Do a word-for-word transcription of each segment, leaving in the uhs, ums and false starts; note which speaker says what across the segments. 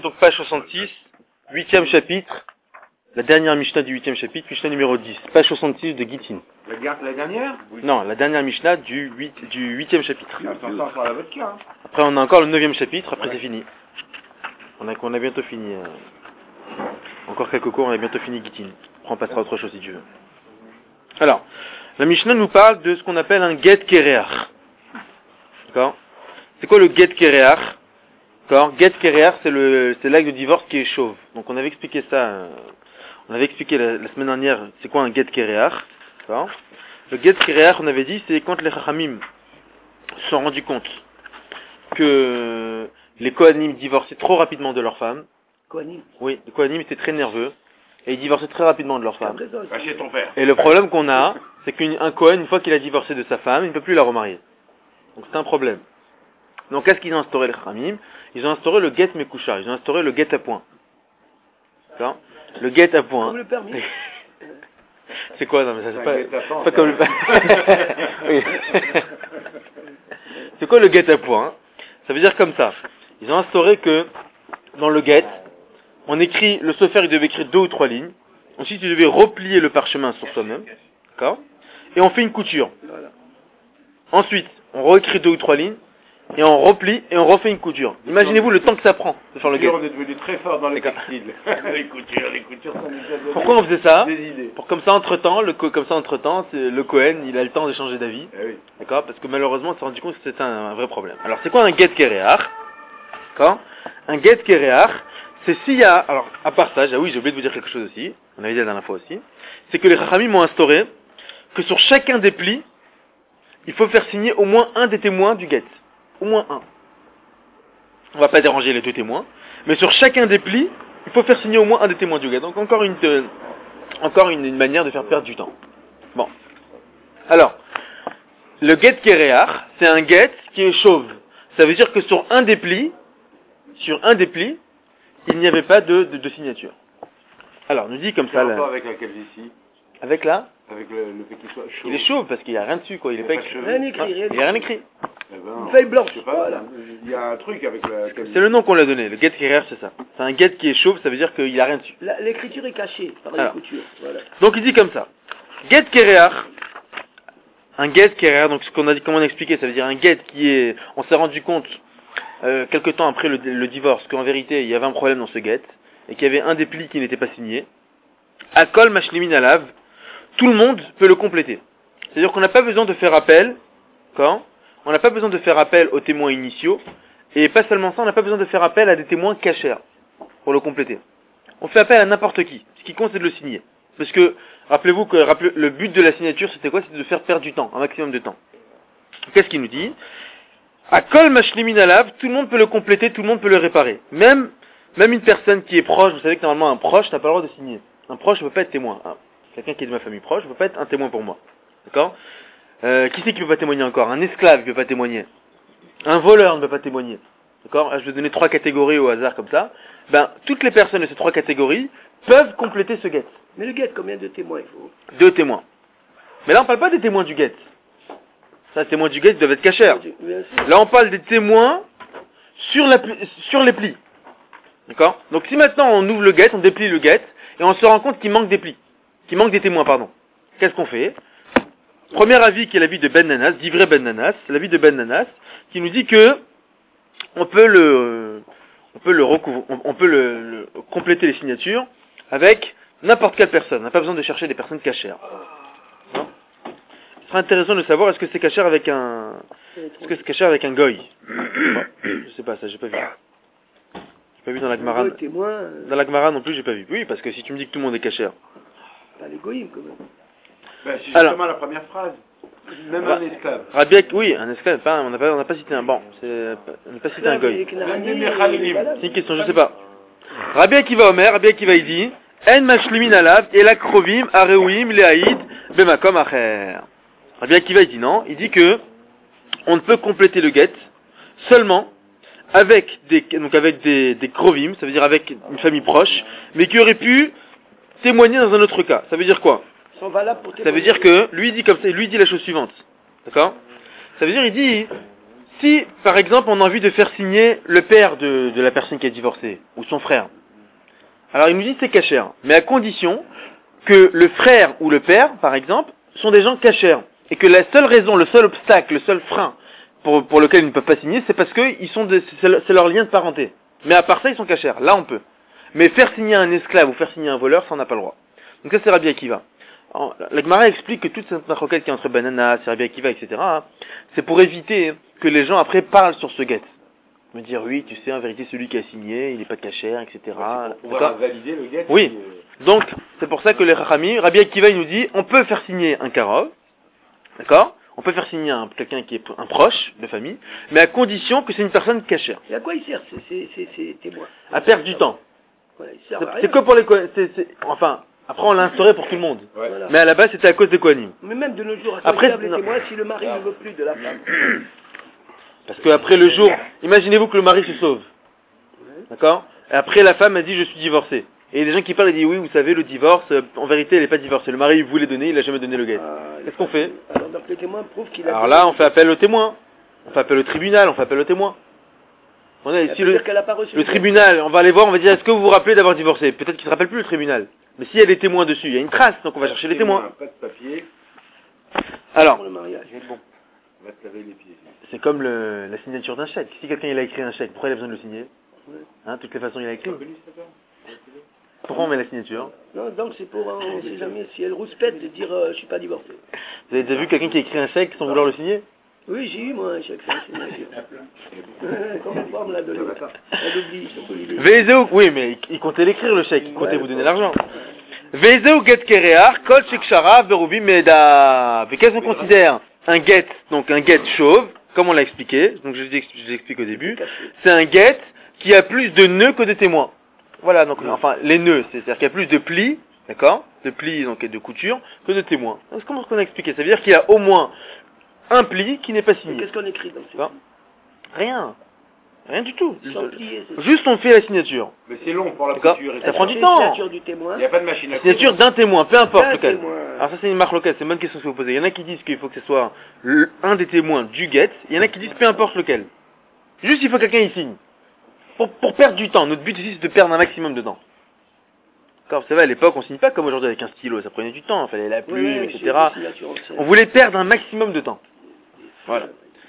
Speaker 1: donc page soixante-six, huitième chapitre, la dernière Mishnah du huitième chapitre, Mishnah numéro dix, page soixante-six de Gittin.
Speaker 2: La, la dernière
Speaker 1: oui. Non, la dernière Mishnah du huit, du huitième chapitre.
Speaker 2: Ah, ça, ça, ça, votre cas, hein.
Speaker 1: Après on a encore le neuvième chapitre, après ouais. C'est fini. On a, on a bientôt fini. Euh, encore quelques cours, on a bientôt fini Gittin. Après on passera à autre chose si tu veux. Alors, la Mishnah nous parle de ce qu'on appelle un get kereach. D'accord? C'est quoi le get kereach? D'accord? Get kereach, c'est le, c'est l'acte de divorce qui est chauve. Donc on avait expliqué ça, euh, on avait expliqué la, la semaine dernière, c'est quoi un get kereach. D'accord? Le get kereach, on avait dit, c'est quand les chachamim se sont rendus compte que les kohanim divorçaient trop rapidement de leurs femmes.
Speaker 3: Kohanim?
Speaker 1: Oui, les kohanim étaient très nerveux. Et ils divorçaient très rapidement de leur femme.
Speaker 2: Bah, chez ton père.
Speaker 1: Et le problème qu'on a, c'est qu'un Kohen, une fois qu'il a divorcé de sa femme, il ne peut plus la remarier. Donc c'est un problème. Donc qu'est-ce qu'ils ont instauré les Khamim? Ils ont instauré le get mekoucha, ils ont instauré le get à point. D'accord? Le get à point.
Speaker 3: Comme le permis.
Speaker 1: C'est quoi? Non mais ça c'est, c'est pas,
Speaker 2: pas,
Speaker 1: pas comme le oui. C'est quoi le get à point? Ça veut dire comme ça. Ils ont instauré que dans le get, on écrit, le sofer il devait écrire deux ou trois lignes. Ensuite il devait replier le parchemin sur soi-même. D'accord? Et on fait une couture.
Speaker 3: Voilà.
Speaker 1: Ensuite, on réécrit deux ou trois lignes. Et on replie et on refait une couture. Imaginez-vous le temps que ça prend de faire le get.
Speaker 2: On est devenu très fort dans les textiles. Les coutures, les coutures sont déjà données.
Speaker 1: Pourquoi on faisait ça?
Speaker 2: Des idées.
Speaker 1: Pour comme ça entre temps, le comme ça entre temps, le Kohen il a le temps de changer d'avis.
Speaker 2: Eh oui.
Speaker 1: D'accord? Parce que malheureusement on s'est rendu compte que c'était un, un vrai problème. Alors c'est quoi un get kereach? D'accord? Un get kereach, c'est s'il y a, alors à part ça, j'ai, oui j'ai oublié de vous dire quelque chose aussi, on avait dit la dernière fois aussi, c'est que les Chachamim m'ont instauré que sur chacun des plis, il faut faire signer au moins un des témoins du get. Au moins un. On va pas déranger les deux témoins, mais sur chacun des plis, il faut faire signer au moins un des témoins du get. Donc encore une, euh, encore une, une manière de faire perdre du temps. Bon. Alors, le get kereach, c'est un get qui est chauve. Ça veut dire que sur un des plis, sur un des plis, il n'y avait pas de, de, de signature. Alors, nous dit comme ça.
Speaker 2: Là, avec la calvitie.
Speaker 1: Avec là
Speaker 2: Avec le, le fait qu'il soit chaud.
Speaker 1: Il est chauve parce qu'il n'y a rien dessus, quoi. Il n'est pas écrit.
Speaker 3: Rien écrit, rien
Speaker 1: Il n'y a rien écrit.
Speaker 2: Eh ben,
Speaker 3: une feuille blanche.
Speaker 2: Je sais pas, voilà. Il y a un truc avec la calvitie.
Speaker 1: C'est le nom qu'on l'a donné. Le get kereach, c'est ça. C'est un get qui est chauve, ça veut dire qu'il n'y a rien dessus.
Speaker 3: La, l'écriture est cachée par
Speaker 1: Alors.
Speaker 3: les coutures. Voilà.
Speaker 1: Donc il dit comme ça. Get kereach. Un get kereach, donc ce qu'on a dit, comment on a expliqué, ça veut dire un get qui est, on s'est rendu compte, euh, quelque temps après le, le divorce, qu'en vérité, il y avait un problème dans ce get, et qu'il y avait un des plis qui n'était pas signé. Akol mashlimin alav, tout le monde peut le compléter. C'est-à-dire qu'on n'a pas besoin de faire appel, quand on n'a pas besoin de faire appel aux témoins initiaux, et pas seulement ça, on n'a pas besoin de faire appel à des témoins cachers pour le compléter. On fait appel à n'importe qui. Ce qui compte, c'est de le signer. Parce que, rappelez-vous que rappelez, le but de la signature, c'était quoi? C'était de faire perdre du temps, un maximum de temps. Qu'est-ce qu'il nous dit? Akol mashlimin alav, tout le monde peut le compléter, tout le monde peut le réparer. Même, même une personne qui est proche, vous savez que normalement un proche n'a pas le droit de signer. Un proche ne peut pas être témoin. Hein. Quelqu'un qui est de ma famille proche ne peut pas être un témoin pour moi. D'accord? euh, Qui c'est qui ne peut pas témoigner encore? Un esclave ne peut pas témoigner. Un voleur ne peut pas témoigner. D'accord? Je vais donner trois catégories au hasard comme ça. Ben, toutes les personnes de ces trois catégories peuvent compléter ce get.
Speaker 3: Mais le get, combien de témoins il faut?
Speaker 1: Deux témoins. Mais là, on ne parle pas des témoins du get. Ça, les témoins du get doivent être cachers. Là, on parle des témoins sur, la, sur les plis. D'accord? Donc, si maintenant on ouvre le get, on déplie le get, et on se rend compte qu'il manque des plis. Qu'il manque des témoins, pardon. Qu'est-ce qu'on fait? Premier avis qui est l'avis de Ben Nanas, d'Ivré Ben Nanas, l'avis de Ben Nanas, qui nous dit que on peut le, on peut le recouvrir, on, on peut le, le, compléter les signatures avec n'importe quelle personne. On n'a pas besoin de chercher des personnes cachères. Non? Ce serait intéressant de savoir est-ce que c'est cachère avec un, est-ce que c'est cachère avec un goy? Bon, je sais pas, ça j'ai pas vu. J'ai pas vu dans la Gemara. Dans la Gemara non plus j'ai pas vu. Oui, parce que si tu me dis que tout le monde est cachère.
Speaker 3: Pas les goyim quand même.
Speaker 2: Ben, c'est justement alors, la première phrase. Même un esclave.
Speaker 1: Rabbi, oui, un esclave, pas, on n'a pas, on n'a pas cité un, bon, c'est, on n'a pas cité un goy. C'est une question, je sais pas. Rabbi Akiva Omer, Rabbi Akiva il dit, En mashlimin alav, elak krovim, areuim, leaïd, bemakom acher. Rabbi Akiva il dit non, il dit que, on ne peut compléter le get, seulement, avec des, donc avec des, des krovim, ça veut dire avec une famille proche, mais qui aurait pu témoigner dans un autre cas. Ça veut dire quoi? Ça veut dire que, lui dit comme ça, lui dit la chose suivante. D'accord? Ça veut dire, il dit, Si, par exemple, on a envie de faire signer le père de, de la personne qui a divorcé, ou son frère, alors il nous dit c'est cachère, mais à condition que le frère ou le père, par exemple, sont des gens cachères, et que la seule raison, le seul obstacle, le seul frein pour, pour lequel ils ne peuvent pas signer, c'est parce que ils sont de, c'est, c'est leur lien de parenté. Mais à part ça, ils sont cachères. Là, on peut. Mais faire signer un esclave ou faire signer un voleur, ça on n'a pas le droit. Donc ça, c'est Rabbi Akiva. Alors, la Gemara explique que toute cette maroquette qui est entre Banana, Rabbi Akiva, et cetera, c'est pour éviter que les gens après parlent sur ce guet. Me dire, oui, tu sais, en vérité, celui qui a signé, il n'est pas cachère, et cetera.
Speaker 2: Ouais, pour pouvoir valider le guet.
Speaker 1: Oui.
Speaker 2: Euh...
Speaker 1: Donc, c'est pour ça que les Chachamim, Rabbi Akiva, il nous dit, on peut faire signer un karov, d'accord? On peut faire signer un, quelqu'un qui est un proche de famille, mais à condition que c'est une personne cachère.
Speaker 3: Et à quoi il sert ces, ces, ces, ces témoins?
Speaker 1: À perdre du temps.
Speaker 3: Ouais, il sert
Speaker 1: C'est,
Speaker 3: à rien.
Speaker 1: c'est que pour les Kohanim. C'est, c'est, enfin, après on l'a instauré pour tout le monde.
Speaker 2: Ouais.
Speaker 3: Voilà.
Speaker 1: Mais à la base c'était à cause des Kohanim.
Speaker 3: Mais même de nos jours, à
Speaker 1: Après,
Speaker 3: quoi servent les témoins si le mari ne veut plus de la femme?
Speaker 1: Parce que après le jour, imaginez-vous que le mari se sauve. D'accord? Et après la femme a dit je suis divorcé. Et les gens qui parlent, ils disent oui, vous savez, le divorce, euh, en vérité, elle n'est pas divorcée. Le mari, il voulait donner, il n'a jamais donné le guet.
Speaker 3: Ah,
Speaker 1: Qu'est-ce qu'on fait?
Speaker 3: Alors donc le témoin prouve qu'il a...
Speaker 1: Alors là, on fait appel au témoin. On fait appel au tribunal, on fait appel au témoin. On a, si le,
Speaker 3: qu'elle a pas reçu
Speaker 1: le tribunal, on va aller voir, on va dire est-ce que vous vous rappelez d'avoir divorcé? Peut-être qu'il ne se rappelle plus le tribunal. Mais s'il y a des témoins dessus, il y a une trace, donc on va chercher les témoins.
Speaker 2: Pas de papier.
Speaker 1: Alors,
Speaker 3: pour le mariage.
Speaker 2: Bon, on va se laver les pieds.
Speaker 1: c'est comme le, la signature d'un chèque. Si quelqu'un il a écrit un chèque, pourquoi il a besoin de le signer? Hein, de toutes les façons, il a écrit. Pourquoi on met la signature?
Speaker 3: Non, donc c'est pour, euh, on sait jamais, si elle rouspète de dire euh, je suis pas divorcé.
Speaker 1: Vous avez déjà vu quelqu'un qui a écrit un chèque sans vouloir le signer?
Speaker 3: Oui, j'ai eu moi un chèque sans signature. Combien de fois on me l'a donné? Elle oublie, surtout l'idée.
Speaker 1: Vezeu, oui, mais il comptait l'écrire le chèque, il comptait vous donner l'argent. Vezeu get kereach, kol shekshara, verubi meda. Mais qu'est-ce qu'on considère un get, donc un get chauve, comme on l'a expliqué, donc je l'explique au début, c'est un get qui a plus de nœuds que de témoins. Voilà, donc enfin les nœuds, c'est-à-dire qu'il y a plus de plis, d'accord, de plis donc et de couture que de témoins. Donc comment est-ce qu'on a expliqué? Ça veut dire qu'il y a au moins un pli qui n'est pas signé.
Speaker 3: Qu'est-ce qu'on écrit dans ce
Speaker 1: Bon. Rien, rien du tout.
Speaker 3: Sans plier, c'est...
Speaker 1: Juste on fait la signature.
Speaker 2: Mais c'est long pour la
Speaker 1: D'accord.
Speaker 2: couture.
Speaker 1: Ça prend du temps.
Speaker 3: Signature du témoin.
Speaker 2: Il n'y a pas de machine à
Speaker 1: Signature d'un témoin, peu importe
Speaker 3: D'un
Speaker 1: lequel.
Speaker 3: témoin.
Speaker 1: Alors ça c'est une marque locale, c'est une bonne question que vous posez. Il y en a qui disent qu'il faut que ce soit le- un des témoins du guet, il y en a qui disent peu importe lequel. Juste il faut que quelqu'un y signe. Pour, pour perdre du temps. Notre but ici c'est de perdre un maximum de temps. D'accord, vous savez, à l'époque on signe pas comme aujourd'hui avec un stylo, ça prenait du temps, il fallait la plume,
Speaker 3: Oui, oui,
Speaker 1: et
Speaker 3: c'est
Speaker 1: cetera.
Speaker 3: des signatures anciennes.
Speaker 1: On voulait perdre un maximum de temps. Voilà.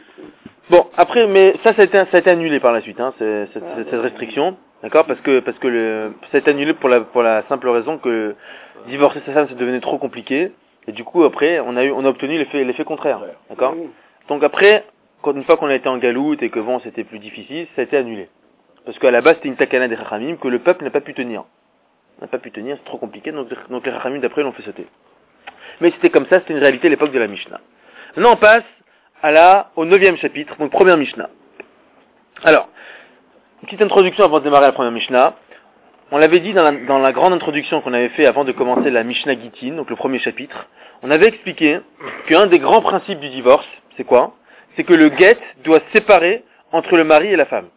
Speaker 1: Bon, après, mais ça, ça a été, ça a été annulé par la suite, hein, c'est- cette, cette- cette restriction, d'accord, parce que parce que le, ça a été annulé pour la pour la simple raison que divorcer sa femme, ça devenait trop compliqué, et du coup après, on a eu, on a obtenu l'effet l'effet contraire, d'accord.
Speaker 3: Oui.
Speaker 1: Donc après, quand, une fois qu'on a été en galoute et que bon, c'était plus difficile, ça a été annulé, parce qu'à la base c'était une takana des Chachamim que le peuple n'a pas pu tenir, n'a pas pu tenir, c'est trop compliqué, donc donc les Chachamim d'après l'ont fait sauter. Mais c'était comme ça, c'était une réalité à l'époque de la Mishnah. Maintenant on passe à la, au neuvième chapitre, donc première Mishnah. Alors, une petite introduction avant de démarrer la première Mishnah. On l'avait dit dans la, dans la grande introduction qu'on avait fait avant de commencer la Mishnah Gittin, donc le premier chapitre. On avait expliqué qu'un des grands principes du divorce, c'est quoi? C'est que le get doit séparer entre le mari et la femme.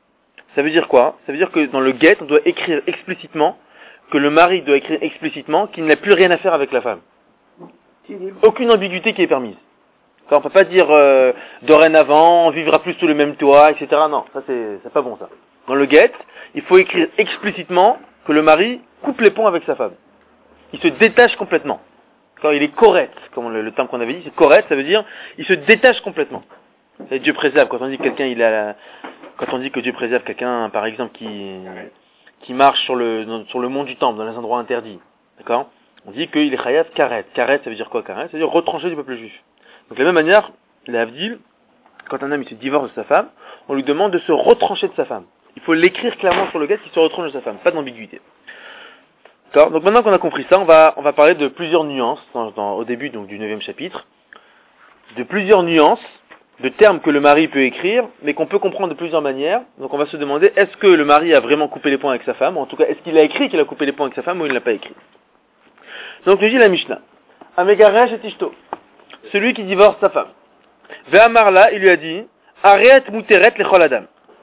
Speaker 1: Ça veut dire quoi? Ça veut dire que dans le get, on doit écrire explicitement, que le mari doit écrire explicitement qu'il n'a plus rien à faire avec la femme. Aucune ambiguïté qui est permise. On ne peut pas dire euh, dorénavant, on vivra plus sous le même toit, et cetera. Non, ça c'est, c'est pas bon ça. Dans le get, il faut écrire explicitement que le mari coupe les ponts avec sa femme. Il se détache complètement. Quand il est correct, comme le, le terme qu'on avait dit, c'est correct, ça veut dire il se détache complètement. C'est Dieu préserve. Quand on dit que quelqu'un, il a, quand on dit que Dieu préserve quelqu'un, par exemple, qui qui marche sur le dans- sur le mont du temple, dans les endroits interdits, d'accord? On dit qu'il est chayav karet. Karet, ça veut dire quoi karet? Ça veut dire retranché du peuple juif. Donc de la même manière, les Havdil, quand un homme il se divorce de sa femme, on lui demande de se retrancher de sa femme. Il faut l'écrire clairement sur le gars qu'il se retranche de sa femme, pas d'ambiguïté. D'accord. Donc maintenant qu'on a compris ça, on va on va parler de plusieurs nuances dans, dans- au début donc du neuvième chapitre, de plusieurs nuances de termes que le mari peut écrire, mais qu'on peut comprendre de plusieurs manières. Donc on va se demander est-ce que le mari a vraiment coupé les ponts avec sa femme, ou en tout cas est-ce qu'il a écrit qu'il a coupé les ponts avec sa femme ou il ne l'a pas écrit. Donc nous dit la Mishnah, Amegaresh et Tishto, celui qui divorce sa femme. Ve'amarla, il lui a dit, Arrête muteret lechol adam.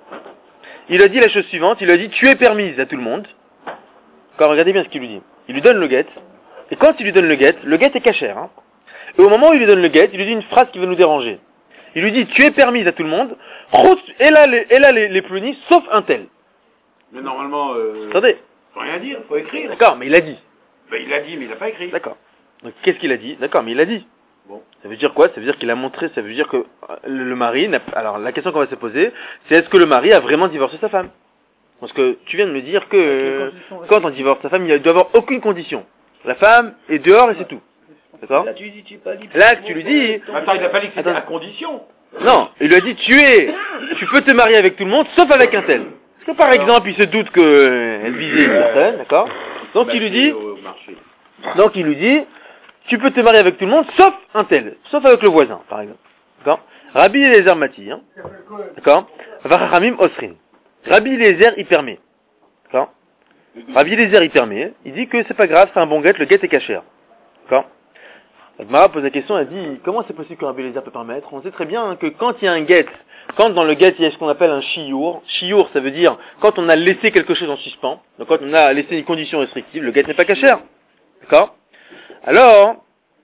Speaker 1: Il a dit la chose suivante, il a dit, tu es permise à tout le monde. Quand regardez bien ce qu'il lui dit. Il lui donne le guet, et quand il lui donne le guet, le guet est cachère. Hein. Et au moment où il lui donne le guet, il lui dit une phrase qui va nous déranger. Il lui dit, tu es permise à tout le monde, et là les, et là les, les plunis, sauf un tel.
Speaker 2: Mais normalement, euh,
Speaker 1: attendez.
Speaker 2: Faut rien dire, faut écrire.
Speaker 1: D'accord, mais il a dit.
Speaker 2: Ben, il a dit, mais il n'a pas écrit.
Speaker 1: D'accord. Donc qu'est-ce qu'il a dit? D'accord, mais il a dit.
Speaker 2: Bon.
Speaker 1: Ça veut dire quoi? Ça veut dire qu'il a montré, ça veut dire que le, le mari n'a... Alors la question qu'on va se poser, c'est est-ce que le mari a vraiment divorcé sa femme? Parce que tu viens de me dire que euh, quand on divorce sa femme, il ne doit avoir aucune condition. La femme est dehors et c'est tout. D'accord?
Speaker 3: Là, tu lui dis, tu pas dit.
Speaker 1: Là, tu lui dis...
Speaker 2: Attends, il n'a pas dit que c'était
Speaker 1: Attends.
Speaker 2: à condition.
Speaker 1: Non, il lui a dit, tu es... Tu peux te marier avec tout le monde, sauf avec un tel. Parce que par exemple, il se doute qu'elle visait une personne, d'accord? Donc il lui dit... Donc il lui dit... Tu peux te marier avec tout le monde, sauf un tel. Sauf avec le voisin, par exemple. D'accord? Rabbi Eliezer Mati, hein? D'accord? Vachachamim Osrin. Rabbi Eliezer, il permet. D'accord? Rabbi Eliezer, il permet. Il dit que c'est pas grave, c'est un bon guet, le guet est cachère. D'accord? Mara pose la question, elle dit, comment c'est possible que Rabbi Eliezer peut permettre? On sait très bien hein, que quand il y a un guet, quand dans le guet il y a ce qu'on appelle un chiour, chiour ça veut dire quand on a laissé quelque chose en suspens, donc quand on a laissé une condition restrictive, le guet n'est pas cachère. D'accord? Alors,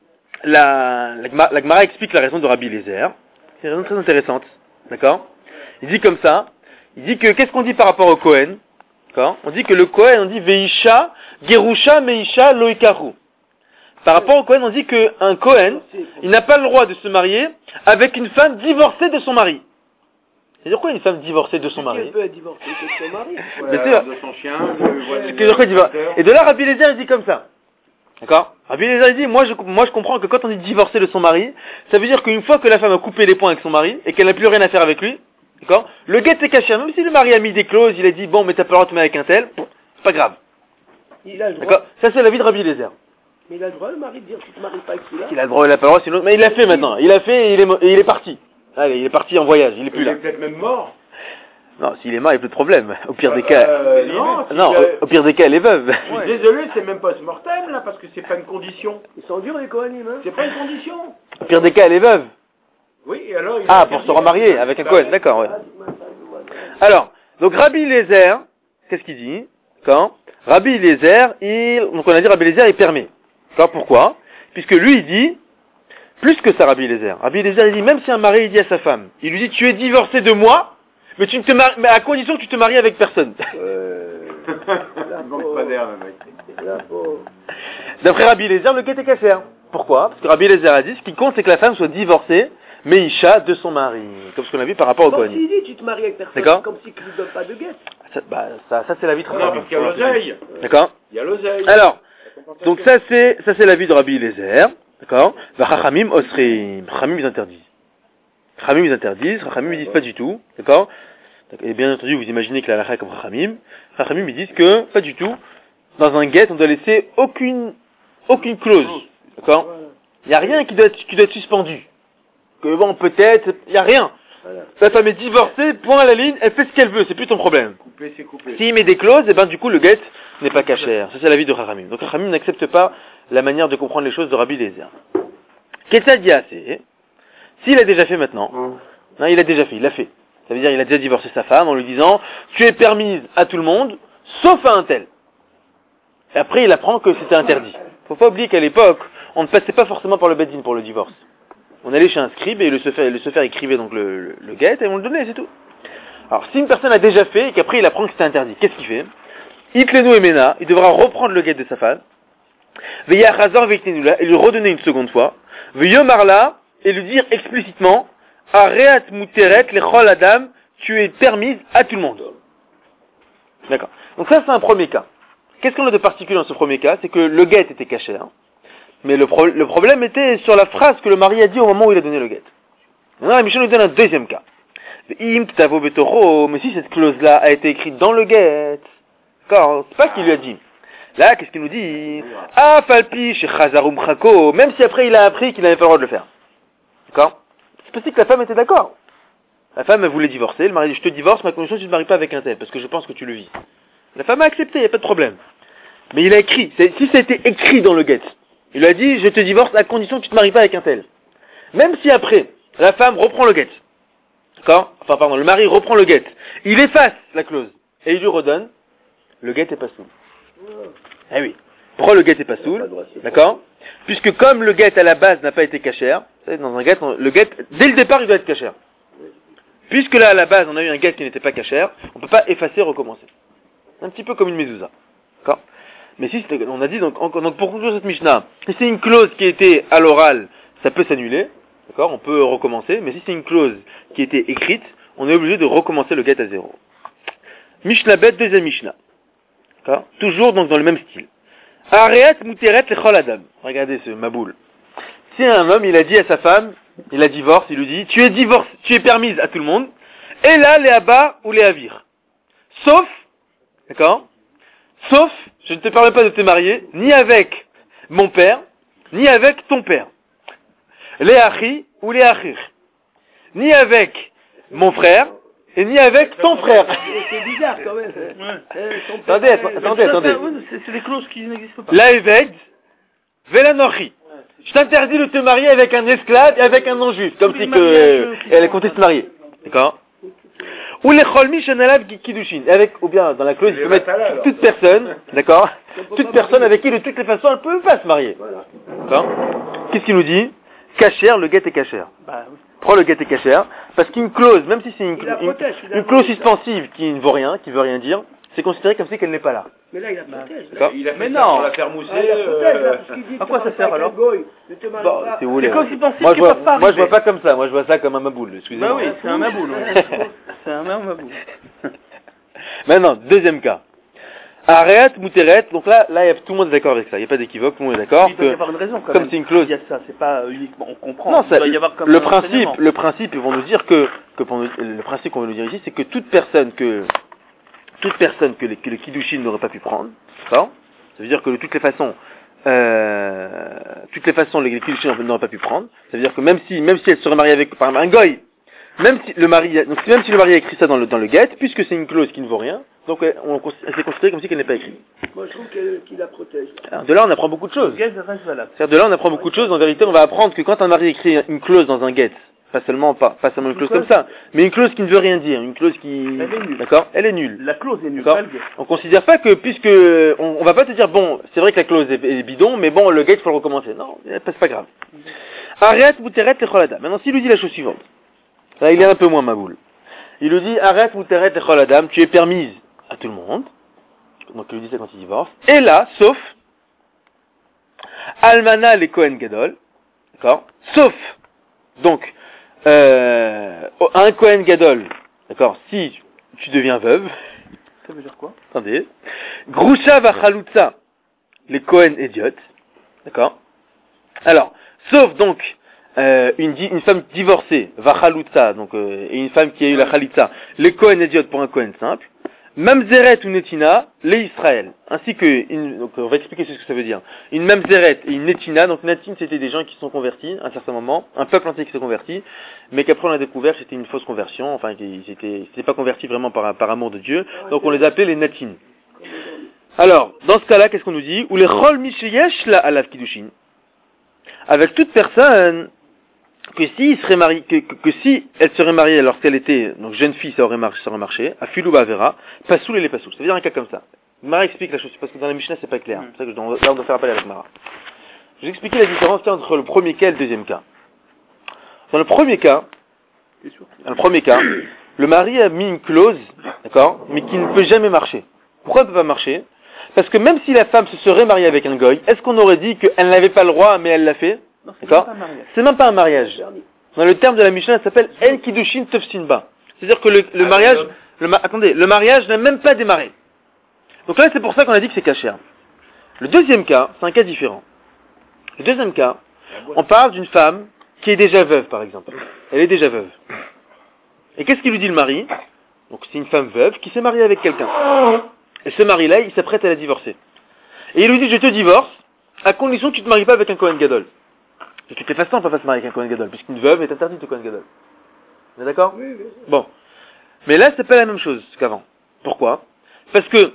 Speaker 1: la, la, la Gemara explique la raison de Rabbi Eliezer. C'est une raison très intéressante. D'accord? Il dit comme ça. Il dit que, qu'est-ce qu'on dit par rapport au Kohen? D'accord? On dit que le Kohen, on dit Veisha, Gerusha, Meisha, Loikaru. Par rapport au Kohen, on dit qu'un Kohen, il n'a pas le droit de se marier avec une femme divorcée de son mari. C'est-à-dire quoi une femme divorcée de son mari?
Speaker 3: Elle peut être divorcée de son mari.
Speaker 2: Ouais, de son chien, de...
Speaker 1: Et de là, Rabbi Eliezer, il dit comme ça. D'accord? Rabbi Eliezer dit, moi je, moi je comprends que quand on dit divorcer de son mari, ça veut dire qu'une fois que la femme a coupé les ponts avec son mari, et qu'elle n'a plus rien à faire avec lui, d'accord? Le guet est caché, même si le mari a mis des clauses, il a dit, bon, mais t'as pas le droit de te mettre avec un tel, c'est pas grave.
Speaker 3: Il a le droit.
Speaker 1: D'accord? Ça c'est l'avis de Rabbi Eliezer.
Speaker 3: Mais il a le droit, le mari, de dire, tu te maries pas avec celui-là?
Speaker 1: Il a le droit, il a pas le droit, sinon, mais il l'a fait maintenant. Il l'a fait et il est, et il est parti. Allez, il est parti en voyage, il est plus
Speaker 2: il
Speaker 1: là.
Speaker 2: est peut-être même mort.
Speaker 1: Non, s'il est mort, il n'y a plus de problème. Au pire des cas,
Speaker 2: Euh, non, si
Speaker 1: non,
Speaker 2: je-
Speaker 1: au, au pire des cas, elle est veuve.
Speaker 2: Je suis désolé, c'est même pas ce mortem là, parce que c'est pas une condition.
Speaker 3: Ils sont durs, les Kohanim, hein?
Speaker 2: C'est pas une condition.
Speaker 1: Au pire des cas, elle est veuve.
Speaker 2: Oui, et alors il
Speaker 1: Ah,
Speaker 2: a
Speaker 1: pour
Speaker 2: interdit-
Speaker 1: se remarier avec un
Speaker 2: Bah
Speaker 1: Kohen,
Speaker 2: ouais.
Speaker 1: d'accord, ouais. Alors, donc Rabbi Eliezer, qu'est-ce qu'il dit? Quand Rabbi Eliezer, il, donc on a dit Rabbi Eliezer, il permet. D'accord, pourquoi? Puisque lui, il dit, plus que ça, Rabbi Eliezer. Rabbi Eliezer, il dit, même si un mari, il dit à sa femme, il lui dit, tu es divorcé de moi, mais tu ne te maries, mais à condition que tu te maries avec personne.
Speaker 3: Euh...
Speaker 2: Il manque pas d'air, le mec.
Speaker 3: Là, oh.
Speaker 1: D'après Rabbi Eliezer, le guet est caché. Pourquoi? Parce que Rabbi Eliezer a dit, ce qui compte, c'est que la femme soit divorcée, mais Isha de son mari. Comme ce qu'on a vu par rapport au
Speaker 3: Comme
Speaker 1: Kohen.
Speaker 3: s'il dit, tu te maries avec personne,
Speaker 1: D'accord.
Speaker 3: c'est comme si tu lui donnes pas de guette.
Speaker 1: Ça, bah, ça, ça c'est la vie très
Speaker 2: Non, parce qu'il y a l'oseille.
Speaker 1: D'accord?
Speaker 2: Il y a l'oseille.
Speaker 1: Alors, donc ça c'est, ça c'est l'avis de Rabbi Eliezer. D'accord? Chachamim osrim. Chachamim ils interdisent. Chachamim ils interdisent. Chachamim ils disent pas du tout. D'accord? Et bien entendu, vous imaginez que la halakha est comme Chachamim. Chachamim ils disent que, pas du tout, dans un guet, on doit laisser aucune, aucune clause. D'accord? Il n'y a rien qui doit être, qui doit être suspendu. Que bon, peut-être, il n'y a rien.
Speaker 3: Voilà.
Speaker 1: La femme est divorcée, point à la ligne, elle fait ce qu'elle veut, c'est plus ton problème.
Speaker 2: Coupé, c'est coupé.
Speaker 1: S'il met des clauses, et ben du coup le guet n'est pas cachère. Ça c'est l'avis de Chachamim. Donc Chachamim n'accepte pas la manière de comprendre les choses de Rabbi Eliezer. Qu'est-ce qu'il a assez? S'il a déjà fait maintenant, non, il a déjà fait, il l'a fait. Ça veut dire il a déjà divorcé sa femme en lui disant tu es permise à tout le monde, sauf à un tel. Et après il apprend que c'était interdit. Faut pas oublier qu'à l'époque, on ne passait pas forcément par le Bed Din pour le divorce. On allait chez un scribe et le sefer, le sefer écrivait donc le, le, le guet et on le donnait, c'est tout. Alors si une personne a déjà fait et qu'après il apprend que c'était interdit, qu'est-ce qu'il fait? Itlenu Emena, il devra reprendre le guet de sa femme. Veya Chazor Veitnenula, et lui redonner une seconde fois. Veyomarla, et lui dire explicitement Areat Muteret Lechol Adam, tu es permise à tout le monde. D'accord. Donc ça c'est un premier cas. Qu'est-ce qu'on a de particulier dans ce premier cas? C'est que le guet était caché. Hein. Mais le, pro- le problème était sur la phrase que le mari a dit au moment où il a donné le guet. Maintenant la Mishnah nous donne un deuxième cas. Im Ktavo Betoro, mais si cette clause-là a été écrite dans le guet, d'accord, c'est pas ce qu'il lui a dit. Là, qu'est-ce qu'il nous dit? Ah, Falpi, chez Chazarum Chako, même si après il a appris qu'il n'avait pas le droit de le faire. D'accord? C'est possible que la femme était d'accord. La femme, elle voulait divorcer, le mari dit, je te divorce, ma condition, tu ne te maries pas avec un tel, parce que je pense que tu le vis. La femme a accepté, il n'y a pas de problème. Mais il a écrit, c'est, si ça a été écrit dans le guet, il lui a dit, je te divorce à condition que tu ne te maries pas avec un tel. Même si après, la femme reprend le guet, d'accord? Enfin, pardon, le mari reprend le guet, il efface la clause, et il lui redonne, le guet est pas soul. Eh oui. Pourquoi le guet est pas soul? D'accord? Puisque comme le guet à la base n'a pas été cachère, Dans un get, le get, dès le départ, il doit être cachère. Puisque là, à la base, on a eu un get qui n'était pas cachère, on ne peut pas effacer et recommencer. Un petit peu comme une mezouza. D'accord? Mais si, on a dit, donc, donc pour conclure cette Mishnah, si c'est une clause qui était à l'oral, ça peut s'annuler. D'accord? On peut recommencer. Mais si c'est une clause qui était écrite, on est obligé de recommencer le get à zéro. Mishnah bet, deuxième Mishnah. D'accord? Toujours donc dans le même style. Areat muteret lechol adam. Regardez ce maboul. Si un homme, il a dit à sa femme, il a divorce, il lui dit, tu es divorce, tu es permise à tout le monde, et là, les abats ou les avir. Sauf, d'accord? Sauf, je ne te permets pas de te marier, ni avec mon père, ni avec ton père. Les achis ou les achir. Ni avec mon frère, et ni avec ton frère.
Speaker 3: C'est bizarre quand même.
Speaker 1: Attendez, attendez, attendez.
Speaker 4: C'est des clauses qui n'existent pas.
Speaker 1: La eved, velanochi. Je t'interdis de te marier avec un esclave et avec un non-juif, comme si que, euh, elle comptait se marier. D'accord? Ou les cholmi shenalav kidushin. Avec, ou bien, dans la clause, il faut mettre toute personne, d'accord? Toute personne avec qui, de toutes les façons, elle ne peut pas se marier. D'accord? Qu'est-ce qu'il nous dit? Cachère, le get est cachère. Prends le get est cachère. Parce qu'une clause, même si c'est une, une, une clause suspensive qui ne vaut rien, qui ne veut rien dire, c'est considéré comme si qu'elle n'est pas là.
Speaker 3: Mais là, il la protège.
Speaker 2: Il a fait
Speaker 4: Mais
Speaker 2: ça
Speaker 4: non.
Speaker 2: pour la faire mousser.
Speaker 3: Ah, il la protège, là, parce qu'il dit
Speaker 4: À quoi ça sert, alors
Speaker 3: Bon,
Speaker 1: Si vous voulez.
Speaker 4: C'est comme si pensait
Speaker 1: Moi, je
Speaker 4: qu'il
Speaker 1: vois,
Speaker 4: peut pas
Speaker 1: moi, je vois
Speaker 4: arriver.
Speaker 1: pas comme ça. Moi, je vois ça comme un maboule. Excusez-moi.
Speaker 4: Bah oui, c'est un maboule. ouais. C'est un maboule.
Speaker 1: Maintenant, deuxième cas. Areat, muteret. Donc là, là, y a, tout le monde est d'accord avec ça. Il n'y a pas d'équivoque. Tout le monde est d'accord.
Speaker 4: Il doit y
Speaker 1: que,
Speaker 4: avoir une raison quand
Speaker 1: comme
Speaker 4: même.
Speaker 1: c'est une clause.
Speaker 4: Il y a ça, c'est pas uniquement, on comprend.
Speaker 1: Non,
Speaker 4: Il
Speaker 1: ça,
Speaker 4: doit y avoir comme
Speaker 1: le
Speaker 4: un
Speaker 1: principe,
Speaker 4: enseignement.
Speaker 1: le principe, ils vont nous dire que, que pour nous- le principe qu'on veut nous dire ici, c'est que toute personne que, toute personne que, les, que le kiddushin n'aurait pas pu prendre, d'accord? Ça veut dire que de toutes les façons, euh, toutes les façons, les, les kiddushin n'auraient pas pu prendre. Ça veut dire que même si, même si elle serait mariée avec, par exemple, un goy, même si le mari, donc même si le mari a écrit ça dans le, dans le get, puisque c'est une clause qui ne vaut rien, donc elle, on, elle s'est considérée comme si qu'elle n'est pas écrite.
Speaker 3: Moi, je trouve que- qu'il la protège.
Speaker 1: Alors, de là, on apprend beaucoup de choses.
Speaker 4: Le gaz reste valable.
Speaker 1: C'est-à-dire, de là, on apprend beaucoup de choses. En vérité, on va apprendre que quand un mari écrit une clause dans un get, pas seulement, pas, pas seulement une clause comme ça, mais une clause qui ne veut rien dire, une clause qui,
Speaker 4: Elle est nulle.
Speaker 1: d'accord, elle est nulle.
Speaker 4: La clause est nulle,
Speaker 1: D'accord.
Speaker 4: pas le gaz.
Speaker 1: On considère pas que, puisque, on, on va pas te dire, bon, c'est vrai que la clause est, est bidon, mais bon, le get, faut le recommencer. Non, c'est pas grave. Arrête, bouteret, lecholada. Maintenant, s'il lui dit la chose suivante. Là, il est un peu moins maboule. Il lui dit, arrête, bouteret, lecholada, tu es permise à tout le monde. Donc, il lui dit ça quand il divorce. Et là, sauf, Almana les Kohen Gadol. D'accord? Sauf, donc, euh, un Kohen Gadol. D'accord? Si tu deviens veuve.
Speaker 4: Ça veut dire quoi?
Speaker 1: Attendez. Grusha va Chalutza, les Kohen idiotes. D'accord? Alors, sauf donc, euh, une, di- une femme divorcée, va Chalutza, donc, euh, et une femme qui a eu la Chalitza, les Kohen idiotes pour un Kohen simple. Mamzeret ou Netina, les Israël. Ainsi que, une, donc on va expliquer ce que ça veut dire. Une Mamzeret et une Netina, donc Netin c'était des gens qui sont convertis à un certain moment, un peuple entier qui s'est converti, mais qu'après on a découvert que c'était une fausse conversion, enfin ils étaient, c'était pas convertis vraiment par, par amour de Dieu, donc on les appelait les Natin. Alors, dans ce cas-là, qu'est-ce qu'on nous dit? Ou les Chol Misheyesh la Alav Kiddushin. Avec toute personne, que si il serait marié, que, que, que si elle serait mariée lorsqu'elle était donc jeune fille, ça aurait marché, ça aurait marché. À Filou Bavera, Pasoul et les Pasoul. Ça veut dire un cas comme ça. Mara explique la chose parce que dans la Mishnah c'est pas clair. C'est pour ça que je dois- là on doit faire appel avec Mara. Je vais expliquer la différence entre le premier cas et le deuxième cas. Dans le premier cas, dans le premier cas, le mari a mis une clause, d'accord, mais qui ne peut jamais marcher. Pourquoi elle ne peut pas marcher? Parce que même si la femme se serait mariée avec un goy, est-ce qu'on aurait dit qu'elle n'avait pas le droit mais elle l'a fait?
Speaker 4: Non, c'est
Speaker 1: D'accord?
Speaker 4: pas un mariage.
Speaker 1: C'est même pas un mariage. Dans le terme de la Mishnah, ça s'appelle En Kiddushin Tofsinba. C'est-à-dire que le, le
Speaker 2: Ah,
Speaker 1: mariage,
Speaker 2: d'accord.
Speaker 1: le ma- attendez, le mariage n'a même pas démarré. Donc là, c'est pour ça qu'on a dit que c'est cachère. Le deuxième cas, c'est un cas différent. Le deuxième cas, on parle d'une femme qui est déjà veuve, par exemple. Elle est déjà veuve. Et qu'est-ce qu'il lui dit le mari? Donc c'est une femme veuve qui s'est mariée avec quelqu'un. Et ce mari-là, il s'apprête à la divorcer. Et il lui dit, je te divorce, à condition que tu ne te maries pas avec un Kohen Gadol. De toutes les façons, on ne peut pas se marier avec un Kohen Gadol, puisqu'une veuve est interdite au Kohen Gadol. On est d'accord?
Speaker 3: Oui, oui.
Speaker 1: Bon. Mais là, c'est pas la même chose qu'avant. Pourquoi? Parce que,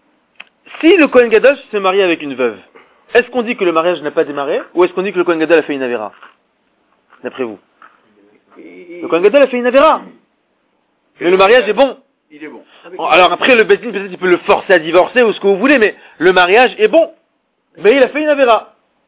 Speaker 1: si le Kohen Gadol se marie avec une veuve, est-ce qu'on dit que le mariage n'a pas démarré, ou est-ce qu'on dit que le Kohen Gadol a fait une avéra? D'après vous. Le Kohen Gadol a fait une avéra. Mais le mariage est bon.
Speaker 2: Il est bon.
Speaker 1: Bon, alors après, le Bezdin, peut-être il peut le forcer à divorcer ou ce que vous voulez, mais le mariage est bon. Mais il a fait une avéra.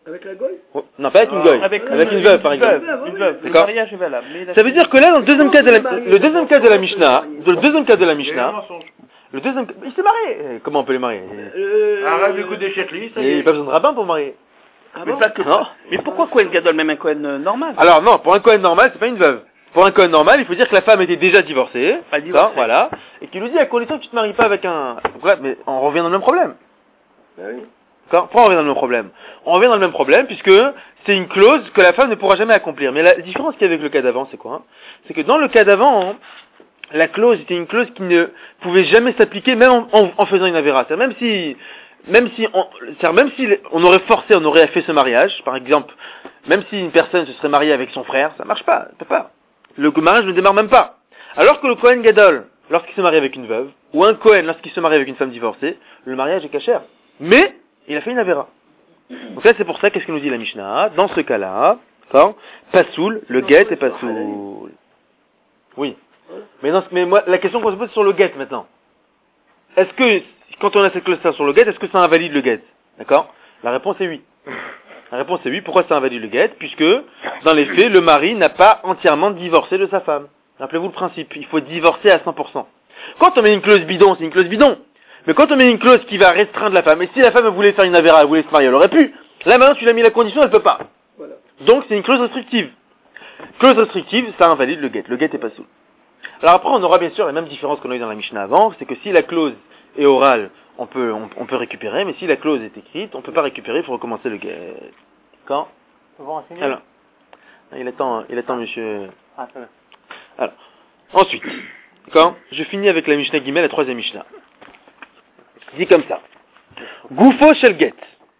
Speaker 3: Avec la goy?
Speaker 1: Oh, non, pas avec une
Speaker 2: Ah,
Speaker 1: goy,
Speaker 4: Avec,
Speaker 1: avec
Speaker 4: une,
Speaker 1: une veuve, par exemple.
Speaker 4: Une veuve, une veuve. Le
Speaker 1: D'accord.
Speaker 4: mariage est valable. Mais la-
Speaker 1: Ça veut dire que là, dans le deuxième cas de la, le deuxième cas de la Mishnah, le deuxième cas de la
Speaker 2: Il y a un
Speaker 1: Mishnah,
Speaker 2: mensonge.
Speaker 1: le deuxième, il s'est marié. Eh, comment on peut les marier?
Speaker 3: Euh,
Speaker 2: Arrête du coup des chétlis, ça
Speaker 1: Il
Speaker 2: y
Speaker 1: n'y a
Speaker 2: est.
Speaker 1: pas besoin de rabbin pour marier.
Speaker 3: Ah
Speaker 4: Mais,
Speaker 3: bon?
Speaker 4: pas que-
Speaker 1: Non.
Speaker 4: mais pourquoi Cohen Gadol, même un Cohen euh, normal?
Speaker 1: Alors non, pour un Cohen normal, c'est pas une veuve. Pour un Cohen normal, il faut dire que la femme était déjà divorcée,
Speaker 4: Pas divorcée.
Speaker 1: ça, voilà, et qu'il nous dit à condition que tu te maries pas avec un... Ouais, mais on revient dans le même problème.
Speaker 3: Ah oui.
Speaker 1: D'accord? Pourquoi on revient dans le même problème? On revient dans le même problème puisque c'est une clause que la femme ne pourra jamais accomplir. Mais la différence qu'il y a avec le cas d'avant, c'est quoi? C'est que dans le cas d'avant, hein, la clause était une clause qui ne pouvait jamais s'appliquer même en, en- en faisant une avéra. C'est-à-dire même si, même si, on, c'est-à-dire même si on aurait forcé, on aurait fait ce mariage, par exemple, même si une personne se serait mariée avec son frère, ça marche pas, ça peut pas. Le mariage ne démarre même pas. Alors que le Kohen Gadol, lorsqu'il se marie avec une veuve, ou un Kohen lorsqu'il se marie avec une femme divorcée, le mariage est cachère. Mais, il a fait une avéra. Donc là, c'est pour ça, qu'est-ce que nous dit la Mishnah? Dans ce cas-là, d'accord, pasoul, le guet est pasoul. Oui. Mais, non, mais moi, la question qu'on se pose sur le guet maintenant. Est-ce que, quand on a cette clause sur le guet, est-ce que ça invalide le guet? D'accord? La réponse est oui. La réponse est oui. Pourquoi ça invalide le guet? Puisque, dans les faits, le mari n'a pas entièrement divorcé de sa femme. Rappelez-vous le principe. Il faut divorcer à cent pour cent. Quand on met une clause bidon, c'est une clause bidon. Mais quand on met une clause qui va restreindre la femme, et si la femme voulait faire une avéra, elle voulait se marier, elle aurait pu. Là maintenant, tu lui as mis la condition, elle peut pas.
Speaker 3: Voilà.
Speaker 1: Donc c'est une clause restrictive. Clause restrictive, ça invalide le guet. Le guet est pas soul. Alors après, on aura bien sûr la même différence qu'on a eu dans la Mishnah avant, c'est que si la clause est orale, on peut, on, on peut récupérer, mais si la clause est écrite, on peut pas récupérer, il faut recommencer le guet. D'accord?
Speaker 4: Vous vous renseignez?
Speaker 1: Alors, il attend, il attend monsieur.
Speaker 4: Ah, ça va.
Speaker 1: Alors, ensuite, d'accord? Je finis avec la Mishnah Gimel, la troisième Mishnah. Dit comme ça. Goufo shel get.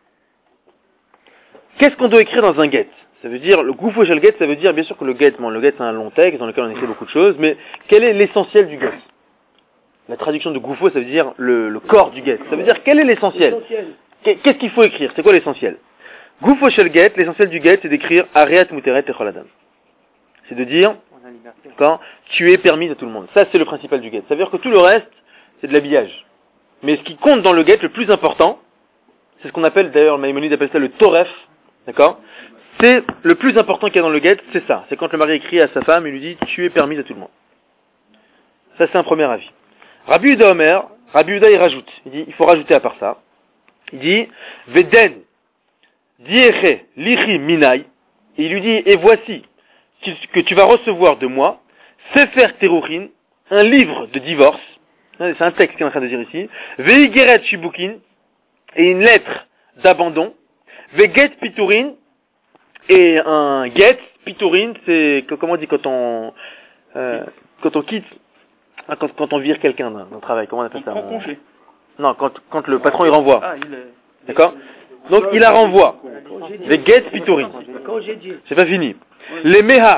Speaker 1: Qu'est-ce qu'on doit écrire dans un get? Ça veut dire, le goufo shel get, ça veut dire, bien sûr que le get, bon, le get c'est un long texte dans lequel on écrit beaucoup de choses, mais quel est l'essentiel du get? La traduction de goufo, ça veut dire le, le corps du get. Ça veut dire, quel est l'essentiel?
Speaker 3: Essentiel.
Speaker 1: Qu'est- Qu'est-ce qu'il faut écrire? C'est quoi l'essentiel? Goufo shel get, l'essentiel du get, c'est d'écrire Areat Muteret Echol Adam. C'est de dire,
Speaker 4: On a liberté.
Speaker 1: quand tu es permis à tout le monde. Ça, c'est le principal du get. Ça veut dire que tout le reste, c'est de l'habillage. Mais ce qui compte dans le get, le plus important, c'est ce qu'on appelle, d'ailleurs, Maïmonide appelle ça le toref, d'accord? C'est le plus important qu'il y a dans le get, c'est ça. C'est quand le mari écrit à sa femme, il lui dit, tu es permis à tout le monde. Ça, c'est un premier avis. Rabbi Yehuda Omer, Rabbi Yehuda, il rajoute. Il dit, il faut rajouter à part ça. Il dit, Veden, dieche, lichi minai. Et il lui dit, et voici, que tu vas recevoir de moi, Sefer Teruchin, un livre de divorce. C'est un texte qu'il est en train de dire ici. Veigeret Shibukin, et une lettre d'abandon. Veget Piturin, et un get. Piturin, c'est, comment on dit quand on, euh, quand on quitte, ah, quand, quand on vire quelqu'un d'un, d'un travail, comment on appelle
Speaker 4: Il
Speaker 1: ça?
Speaker 4: prend
Speaker 1: On-
Speaker 4: congé.
Speaker 1: Non, quand, quand le patron il renvoie.
Speaker 4: Ah, il est...
Speaker 1: D'accord? Donc il la renvoie.
Speaker 3: Congédié.
Speaker 1: Les get Piturin.
Speaker 3: Congédié.
Speaker 1: C'est pas fini. Les mehar,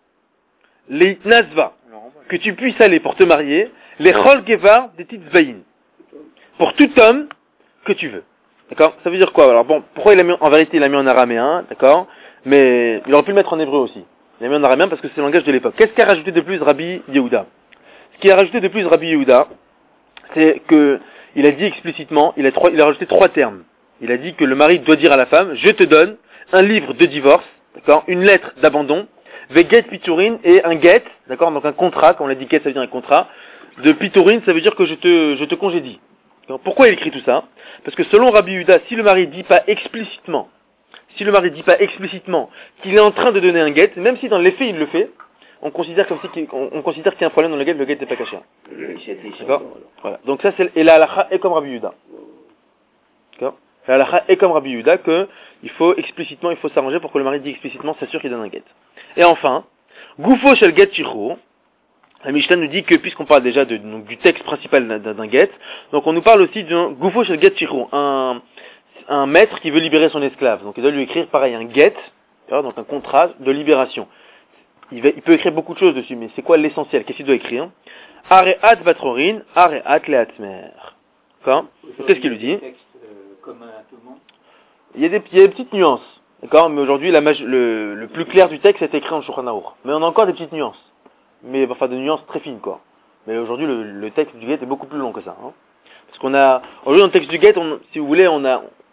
Speaker 1: les nazva, que tu puisses aller pour te marier, les chol gevar des titzvaïn, pour tout homme que tu veux. D'accord? Ça veut dire quoi? Alors bon, pourquoi il a mis, en vérité il l'a mis en araméen, d'accord? Mais il aurait pu le mettre en hébreu aussi. Il l'a mis en araméen parce que c'est le langage de l'époque. Qu'est-ce qu'a rajouté de plus Rabbi Yehuda? Ce qui a rajouté de plus Rabbi Yehuda, c'est que il a dit explicitement, il a, trois, il a rajouté trois termes. Il a dit que le mari doit dire à la femme, je te donne un livre de divorce, d'accord, une lettre d'abandon, veget piturin et un get, d'accord, donc un contrat, comme on l'a dit get ça veut dire un contrat, de piturin ça veut dire que je te, je te congédie. Alors, pourquoi il écrit tout ça? Parce que selon Rabbi Yehuda, si le mari dit pas explicitement, si le mari dit pas explicitement qu'il est en train de donner un get, même si dans les faits il le fait, on considère comme si qu'il- on, on considère qu'il y a un problème dans le get, le get n'est pas caché. D'accord? Voilà. Donc ça c'est, et la halakha est comme Rabbi Yehuda. D'accord? La halakha est comme Rabbi Yehuda que il faut explicitement, il faut s'arranger pour que le mari dise explicitement, s'assure qu'il donne un get. Et enfin, Goufo shel get chicho, la Mishnah nous dit que puisqu'on parle déjà de, donc, du texte principal d'un, d'un get, donc on nous parle aussi d'un Goufo shel get chicho, un, un maître qui veut libérer son esclave. Donc il doit lui écrire pareil un get, donc un contrat de libération. Il, va, il peut écrire beaucoup de choses dessus, mais c'est quoi l'essentiel? Qu'est-ce qu'il doit écrire? Areat batrorin, areat leatmer. D'accord? Qu'est-ce qu'il lui dit? Il y a des, il y a des petites nuances. D'accord? Mais aujourd'hui, la maj- le, le plus clair du texte est écrit en Shulchan Aruch. Mais on a encore des petites nuances. Mais, enfin, des nuances très fines, quoi. Mais aujourd'hui, le, le texte du get est beaucoup plus long que ça, hein. Parce qu'on a, aujourd'hui, dans le texte du get, on, si vous voulez, on a,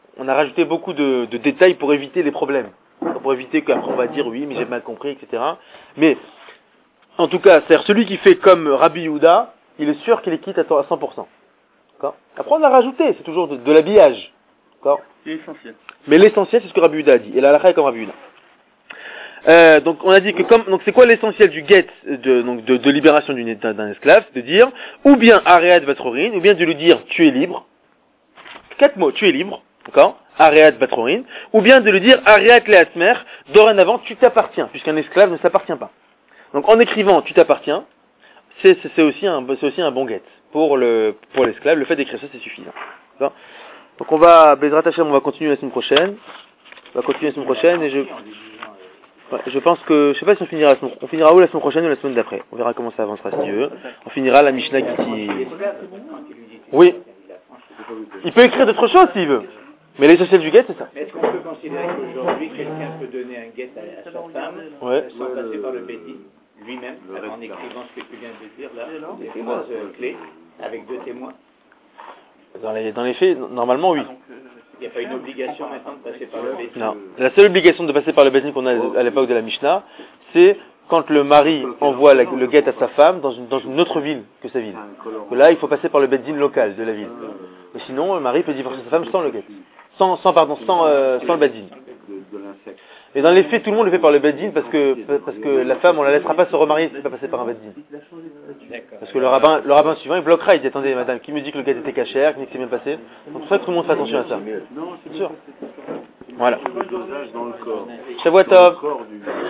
Speaker 1: on a rajouté beaucoup de, de détails pour éviter les problèmes. Pour éviter qu'après on va dire oui, mais j'ai mal compris, et cetera. Mais, en tout cas, c'est-à-dire celui qui fait comme Rabbi Yehuda, il est sûr qu'il est quitte à cent pour cent. D'accord ? Après on a rajouté, c'est toujours de, de l'habillage. D'accord ?
Speaker 4: C'est essentiel.
Speaker 1: Mais l'essentiel, c'est ce que Rabbi Yehuda a dit. Et la halakha est comme Rabbi Yehuda. Euh, donc on a dit que comme donc c'est quoi l'essentiel du get de donc de, de libération d'une, d'un, d'un esclave, c'est de dire ou bien Areat Batrorin, ou bien de lui dire tu es libre. Quatre mots, tu es libre, d'accord? Areat Batrorin, ou bien de lui dire Areat Leatmer, dorénavant tu t'appartiens, puisqu'un esclave ne s'appartient pas. Donc en écrivant tu t'appartiens, c'est, c'est, c'est aussi un c'est aussi un bon get pour le pour l'esclave. Le fait d'écrire ça c'est suffisant. D'accord? Donc on va Bezrat Hashem, on va continuer la semaine prochaine. On va continuer la semaine prochaine et je Ouais, je pense que, je sais pas si on finira la semaine, on finira où la semaine prochaine ou la semaine d'après. On verra comment ça avancera si Dieu veut. On finira la Mishnah qui... Oui. Il peut écrire d'autres choses s'il veut. Mais l'essentiel du guet, c'est ça.
Speaker 2: Mais est-ce qu'on peut considérer qu'aujourd'hui, quelqu'un peut donner un guet à, à sa femme,
Speaker 1: ouais.
Speaker 2: sans passer par le bédine, lui-même, en écrivant ce que tu viens de dire là, des phrases clés, avec deux témoins?
Speaker 1: Dans les, dans les faits, normalement, oui.
Speaker 2: Il n'y a pas une obligation maintenant de passer par le bédine?
Speaker 1: Non. La seule obligation de passer par le bédine qu'on a à l'époque de la Mishnah, c'est quand le mari envoie la, le guet à sa femme dans une, dans une autre ville que sa ville. Que là, il faut passer par le bédine local de la ville. Mais sinon, le mari peut divorcer sa femme sans le guet. Sans, sans, pardon, sans, euh, sans le bédine. Et dans les faits, tout le monde le fait par le bédine parce que, parce que la femme, on la laissera pas se remarier si c'est pas passé par un bédine. Parce que le rabbin, le rabbin suivant, il bloquera, il dit, attendez, madame, qui me dit que le guet était cachère, qui me dit que c'est bien passé? Donc, c'est pour ça que tout le monde fait attention à ça. C'est sûr. Voilà. Shavuot Tov.